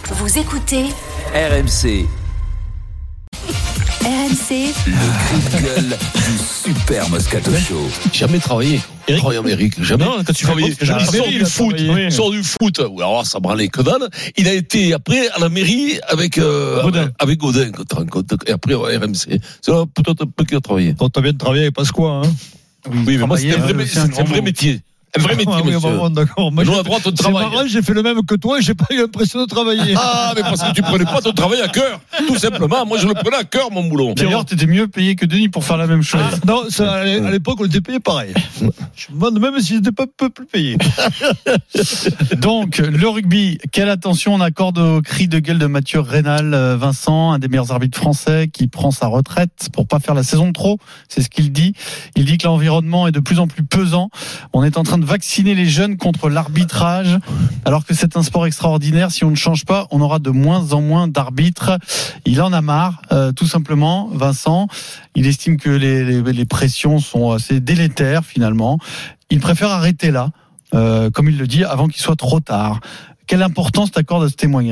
Vous écoutez RMC. RMC, Le cri de gueule du Super Moscato Show. Jamais travaillé. Eric. Eric, jamais. Non, quand tu travaillais, Il sort du foot. Alors, ça branlait que dalle. Il a été, après, à la mairie avec Godin. Et après, au RMC. C'est là, peut-être un peu qu'il a travaillé. Quand t'as bien travaillé avec Pasqua, hein. Oui, mais moi, c'était un vrai métier. Un vrai métier, monsieur. Bon, d'accord. Moi, Nous, à droite, on travaille. C'est marrant, j'ai fait le même que toi et j'ai pas eu l'impression de travailler. Ah, mais parce que tu prenais pas ton travail à cœur. Tout simplement. Moi, je le prenais à cœur, mon boulot. D'ailleurs, t'étais mieux payé que Denis pour faire la même chose. Non, ça, à l'époque, on était payé pareil. Je me demande même si j'étais pas un peu plus payé. Donc, le rugby, quelle attention on accorde au cri de gueule de Mathieu Reynal, Vincent, un des meilleurs arbitres français, qui prend sa retraite pour pas faire la saison de trop. C'est ce qu'il dit. Il dit que l'environnement est de plus en plus pesant. On est en train de vacciner les jeunes contre l'arbitrage, alors que c'est un sport extraordinaire. Si on ne change pas, on aura de moins en moins d'arbitres. Il en a marre, tout simplement, Vincent. Il estime que les pressions sont assez délétères, finalement. Il préfère arrêter là, comme il le dit, avant qu'il soit trop tard. Quelle importance t'accordes à ce témoignage ?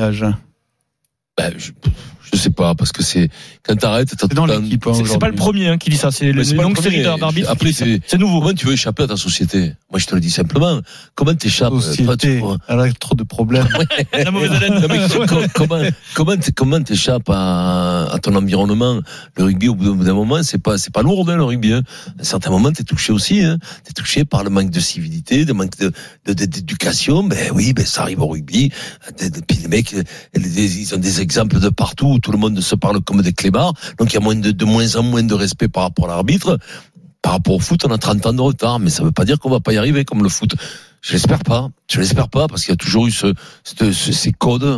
Je sais pas, parce que c'est quand t'arrêtes, c'est dans l'équipe. C'est pas le premier qui dit ça. C'est une longue série d'arbitres. Après, c'est nouveau. Comment tu veux échapper à ta société ? Moi, je te le dis simplement. Comment t'échappes ? Société, elle a trop de problèmes. La mauvaise haleine. Comment t'échappes à ton environnement ? Le rugby, au bout d'un moment, c'est pas lourd, hein, le rugby. Hein. À un certain moment, t'es touché aussi. Hein. T'es touché par le manque de civilité, le manque d'éducation. Ben oui, ça arrive au rugby. Puis les mecs, ils ont des exemples de partout où tout le monde se parle comme des clébards. Donc il y a de moins en moins de respect par rapport à l'arbitre. Par rapport au foot, on a 30 ans de retard, mais ça veut pas dire qu'on va pas y arriver comme le foot. Je l'espère pas, parce qu'il y a toujours eu ces codes.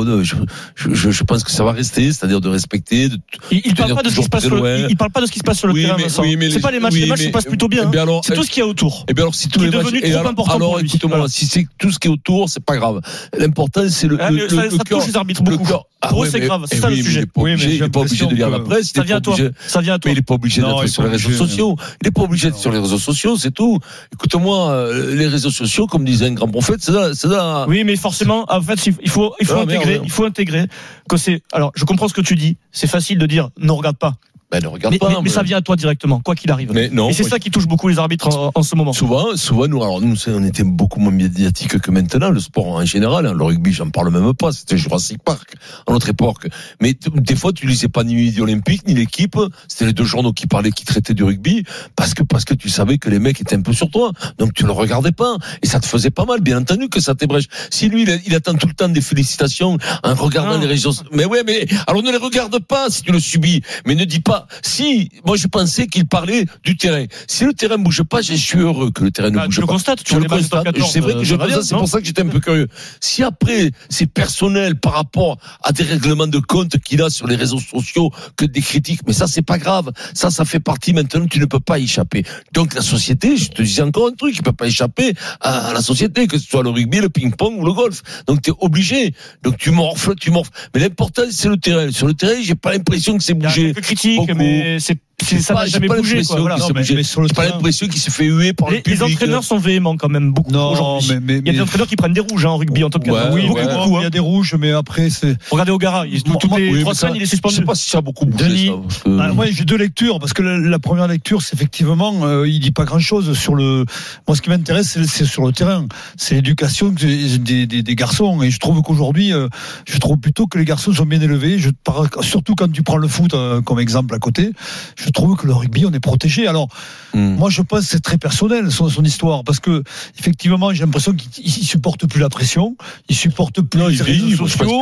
Je pense que ça va rester, c'est-à-dire de respecter. Il parle pas de ce qui se passe sur le terrain, Vincent. C'est pas les matchs, les matchs se passent plutôt bien. Alors, c'est tout ce qu'il y a autour. Et bien alors, si tous les matchs, alors écoute-moi, si c'est tout ce qui est autour, c'est pas grave. L'important, c'est le ça touche les arbitres beaucoup. Pour eux, c'est grave, c'est ça le sujet. Il n'est pas obligé de lire la presse. Ça vient à toi. Mais il n'est pas obligé d'être sur les réseaux sociaux. Il n'est pas obligé d'être sur les réseaux sociaux, c'est tout. Écoute-moi, les réseaux sociaux, comme disait un grand prophète, c'est là. Oui, mais forcément, en fait, il faut intégrer que c'est. Alors, je comprends ce que tu dis. C'est facile de dire, ne regarde pas. Ne regarde pas. Mais ça vient à toi directement, quoi qu'il arrive. Mais non, et c'est ça qui touche beaucoup les arbitres en ce moment. Souvent, nous, on était beaucoup moins médiatiques que maintenant, le sport en général. Hein, le rugby, j'en parle même pas. C'était Jurassic Park à notre époque. Mais des fois, tu lisais pas ni Midi Olympique ni l'équipe. C'était les deux journaux qui traitaient du rugby parce que tu savais que les mecs étaient un peu sur toi. Donc tu le regardais pas et ça te faisait pas mal. Bien entendu que ça t'ébrèche. Si lui, il attend tout le temps des félicitations en regardant les régions. Mais alors ne les regarde pas si tu le subis. Mais ne dis pas. Si, moi je pensais qu'il parlait du terrain. Si le terrain bouge pas, je suis heureux que le terrain ne bouge pas. Tu le constates, je le constate. C'est vrai que c'est pour ça que j'étais un peu curieux. Si après, c'est personnel par rapport à des règlements de compte qu'il a sur les réseaux sociaux, que des critiques, mais ça c'est pas grave. Ça fait partie maintenant, tu ne peux pas y échapper. Donc la société, je te disais encore un truc, tu peux pas échapper à la société, que ce soit le rugby, le ping-pong ou le golf. Donc t'es obligé. Donc tu morfles. Mais l'important c'est le terrain. Sur le terrain, j'ai pas l'impression que c'est bougé. Il y a quelques critiques, mais ça n'a jamais bougé, quoi. Voilà. J'ai pas l'impression qu'il s'est fait huer par le public. Les entraîneurs sont véhéments quand même beaucoup aujourd'hui. Il y a des entraîneurs qui prennent des rouges en rugby en top 14. Oui, beaucoup. Il y a des rouges, mais après c'est. Regardez O'Gara, toutes les 3 semaines il est suspendu. Je sais pas si ça a beaucoup bougé. Moi j'ai 2 lectures parce que la première lecture c'est effectivement il dit pas grand chose sur le. Moi ce qui m'intéresse c'est sur le terrain, c'est l'éducation des garçons et je trouve qu'aujourd'hui je trouve plutôt que les garçons sont bien élevés. Surtout quand tu prends le foot comme exemple à côté. Je trouve que le rugby, on est protégé. Alors, moi, je pense que c'est très personnel, son histoire, parce que, effectivement, j'ai l'impression qu'il supporte plus la pression, il supporte plus les réseaux sociaux,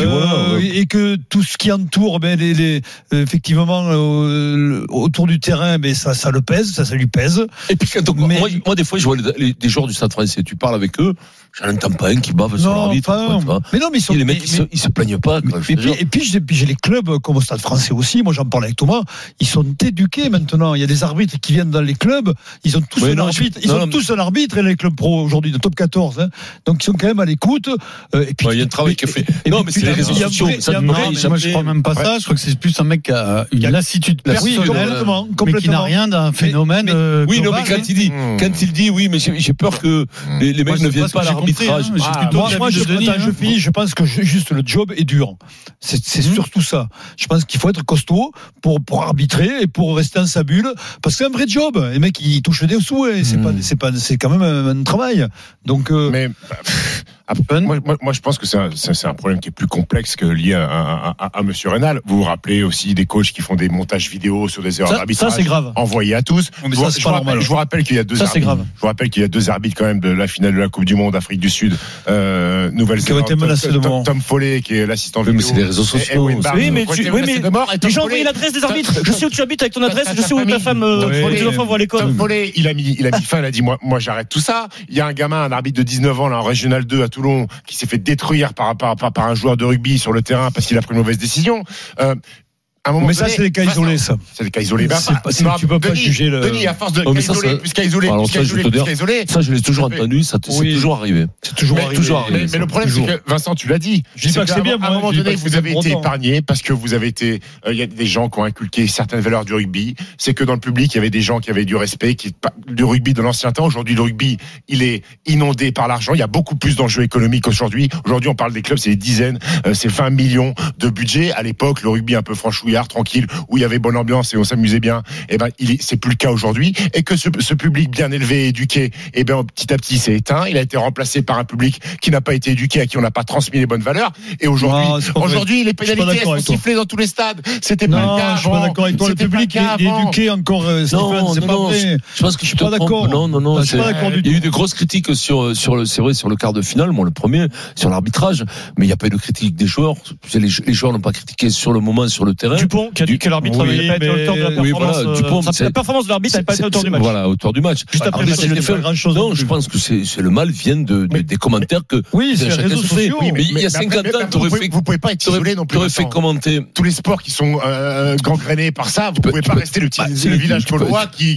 et que tout ce qui entoure, effectivement, autour du terrain, ça le pèse, ça lui pèse. Et puis, moi, des fois, je vois des joueurs du Stade Français, tu parles avec eux, j'en entends pas un qui bave sur l'arbitre. Mais non, mais les mecs, ils se plaignent pas. Et puis, j'ai les clubs, comme au Stade Français aussi, moi, j'en parle avec Thomas, ils sont éduqués maintenant. Il y a des arbitres qui viennent dans les clubs. Ils ont tous un arbitre. Ils ont tous un arbitre et les clubs pro aujourd'hui de top 14. Hein. Donc ils sont quand même à l'écoute. Et puis il y a un travail qui est fait. Non, mais c'est les réseaux sociaux. Moi je crois même pas ça. Je crois que c'est plus un mec qui a une lassitude personnelle, mais qui n'a rien d'un phénomène. Oui, non, mais quand il dit, oui, mais j'ai peur que les mecs ne viennent pas à la l'arbitrage. compris, hein. J'ai plutôt Moi, l'avis de Denis, je finis. Je pense que juste le job est dur. C'est surtout ça. Je pense qu'il faut être costaud pour arbitrer et pour rester dans sa bulle, parce que c'est un vrai job. Les mecs, ils touchent des sous et c'est quand même un travail. Donc, mais moi, je pense que c'est un problème qui est plus complexe que lié à Monsieur Reynal. Vous vous rappelez aussi des coachs qui font des montages vidéo sur des erreurs d'arbitrage. Ça, c'est grave. Envoyés à tous. Je vous rappelle qu'il y a deux arbitres. Grave. Je vous rappelle qu'il y a deux arbitres quand même de la finale de la Coupe du Monde Afrique du Sud, Nouvelle-Zélande. Tom Foley, qui est l'assistant vidéo. Mais c'est les réseaux sociaux. Oui, mais les gens envoient l'adresse des arbitres. Je sais où tu habites avec ton adresse. Je sais où ta femme, tes enfants vont à l'école. Tom Foley, il a mis fin. Il a dit, moi, j'arrête tout ça. Il y a un gamin, un arbitre de 19 ans, là, en Régional 2 à Toulon, qui s'est fait détruire par un joueur de rugby sur le terrain parce qu'il a pris une mauvaise décision. Mais donné, ça, c'est des cas isolés, ça. C'est des cas isolés. Tu peux pas juger le. Denis, à force de cas isolés, plus cas isolés, ça, je l'ai toujours entendu, ça c'est toujours arrivé. C'est toujours arrivé. Mais le problème, c'est que, Vincent, tu l'as dit. Je dis pas que c'est bien, à un moment donné, vous avez été épargné parce que vous avez été, il y a des gens qui ont inculqué certaines valeurs du rugby. C'est que dans le public, il y avait des gens qui avaient du respect, du rugby de l'ancien temps. Aujourd'hui, le rugby, il est inondé par l'argent. Il y a beaucoup plus d'enjeux économiques aujourd'hui. Aujourd'hui, on parle des clubs, c'est des dizaines, c'est 20 millions de budget. À l'époque, le rugby un peu franchouillard, tranquille, où il y avait bonne ambiance et on s'amusait bien, c'est plus le cas aujourd'hui, et que ce public bien élevé et éduqué, petit à petit s'est éteint. Il a été remplacé par un public qui n'a pas été éduqué, à qui on n'a pas transmis les bonnes valeurs, et aujourd'hui les pénalités sont sifflées dans tous les stades. C'était pas le cas avant. Je suis pas d'accord avec toi. Le public est éduqué encore. C'est pas vrai. Je pense que je suis pas d'accord. Non. Je suis pas d'accord du tout. Il y a eu de grosses critiques sur le quart de finale, moi le premier, sur l'arbitrage, mais il n'y a pas eu de critique des joueurs. Les joueurs n'ont pas critiqué sur le moment, sur le terrain. Dupont qui a dit que l'arbitre n'avait pas été à hauteur de la performance. La performance de l'arbitre n'avait pas été à hauteur du match. Voilà, hauteur du match. Juste après, non, je pense que c'est le mal vient des commentaires que chacun se fait. Mais il y a 50 ans, vous pouvez pas être isolé non plus. Tu aurais fait commenter tous les sports qui sont gangrénés par ça. Vous pouvez pas rester le village gaulois qui.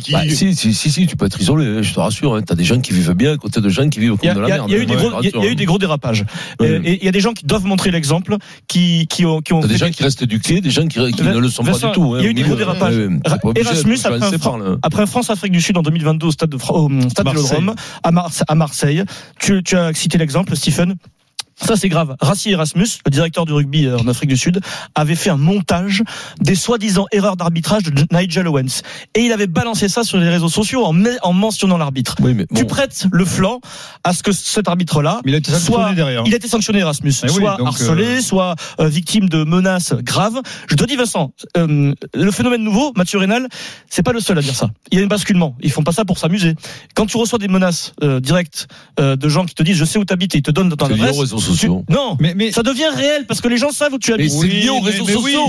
Si, tu peux être isolé. Je te rassure. T'as des gens qui vivent bien à côté de gens qui vivent comme de la merde. Il y a eu des gros dérapages. Et il y a des gens qui doivent montrer l'exemple, qui ont. T'as des gens qui restent éduqués, des gens qui ne le sont pas du tout. Il y a eu des gros dérapages. Erasmus, après France-Afrique du Sud en 2022 au stade Vélodrome, à Marseille. Tu as cité l'exemple, Stephen. Ça, c'est grave. Rassi Erasmus, le directeur du rugby en Afrique du Sud, avait fait un montage des soi-disant erreurs d'arbitrage de Nigel Owens. Et il avait balancé ça sur les réseaux sociaux en mentionnant l'arbitre. Oui, mais bon. Tu prêtes le flanc à ce que cet arbitre-là il a été sanctionné derrière. Il a été sanctionné, Erasmus. Soit harcelé, soit victime de menaces graves. Je te dis, Vincent, le phénomène nouveau, Mathieu Reynal, c'est pas le seul à dire ça. Il y a un basculement. Ils font pas ça pour s'amuser. Quand tu reçois des menaces directes de gens qui te disent je sais où t'habites et ils te donnent ton adresse. Non, mais ça devient réel parce que les gens savent où tu habites. Mais c'est lié aux réseaux sociaux.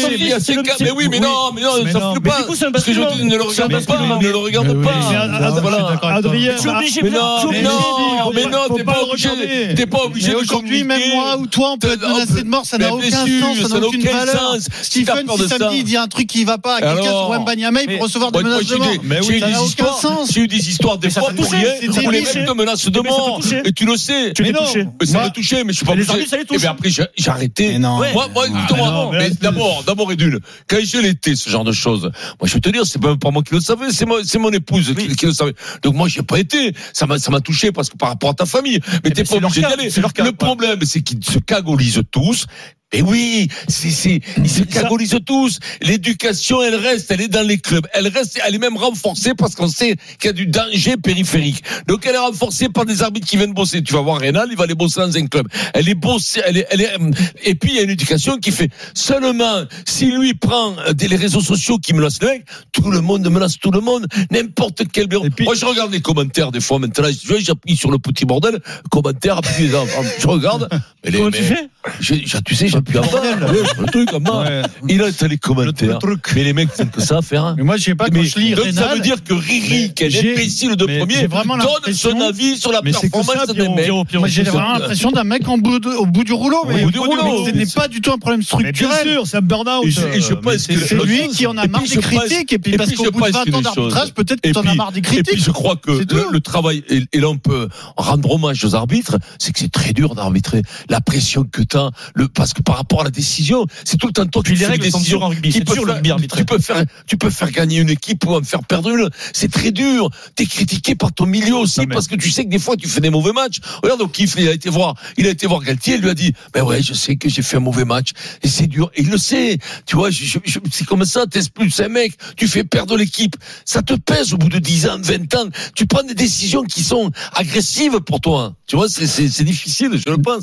Mais oui, mais non, ça ne pas. Du coup, c'est un parce que je dis, ne le regarde pas, ne le regarde pas. Adrien, tu es obligé. Mais non, t'es pas obligé de aujourd'hui, même moi ou toi, on peut être menacé de mort, ça n'a aucun sens, ça n'a aucune valeur. Stephen, si samedi il dit un truc qui va pas à quelqu'un sur Wembanyama, il peut recevoir des menaces de mort. Ça n'a aucun sens. J'ai eu des histoires des fois pour rien, où les mecs te menacent de mort, et tu le sais. Tu l'es touché. Ça m'a touché, mais je suis pas obligé. Et bien après, j'ai arrêté. Moi, justement, mais d'abord, Edune, quand je l'étais, ce genre de choses, moi, je vais te dire, c'est pas moi qui le savais, c'est mon épouse qui le savait. Donc, moi, j'ai pas été. Ça m'a touché parce que par rapport à ta famille. Mais t'es pas obligé d'y aller. Le problème, c'est qu'ils se cagolisent tous. Mais oui, ils se cagolisent tous. L'éducation, elle reste, elle est dans les clubs. Elle est même renforcée parce qu'on sait qu'il y a du danger périphérique. Donc elle est renforcée par des arbitres qui viennent bosser. Tu vas voir Reynal, il va aller bosser dans un club. Elle est bossée, et puis il y a une éducation qui fait seulement si lui prend les réseaux sociaux qui menacent le mec, tout le monde menace tout le monde, n'importe quel bureau. Moi je regarde les commentaires des fois maintenant, j'appuie sur le petit bordel, commentaires, je regarde. Comment tu fais? Tu sais, j'appuie en bas, le truc en bas. Il a les commentaires. Mais les mecs, c'est que ça à faire. Mais moi, je sais pas quand je lis donc Reynal. Ça veut dire que Riri, qui est imbécile de premier, donne son avis sur la performance des mecs. Moi, j'ai vraiment l'impression d'un mec au bout du rouleau. Mais ce n'est pas du tout un problème structurel. Bien sûr, c'est un burn-out. Et je pense que c'est lui qui en a marre des critiques. Et puis parce qu'au bout de 20 ans d'arbitrage, peut-être que tu en as marre des critiques. Et puis je crois que le travail, et là on peut rendre hommage aux arbitres, c'est que c'est très dur d'arbitrer. La pression que t'as, parce que par rapport à la décision. C'est tout le temps toi qui fais des décisions en rugby. C'est dur le rugby arbitré. Tu peux faire gagner une équipe ou en faire perdre une. C'est très dur. T'es critiqué par ton milieu aussi parce que tu sais que des fois tu fais des mauvais matchs. Regarde, donc il a été voir Galtier, il lui a dit, ben ouais, je sais que j'ai fait un mauvais match et c'est dur. Et il le sait. Tu vois, c'est comme ça, t'expulses un mec, tu fais perdre l'équipe. Ça te pèse au bout de 10 ans, 20 ans. Tu prends des décisions qui sont agressives pour toi. Tu vois, c'est difficile, je le pense.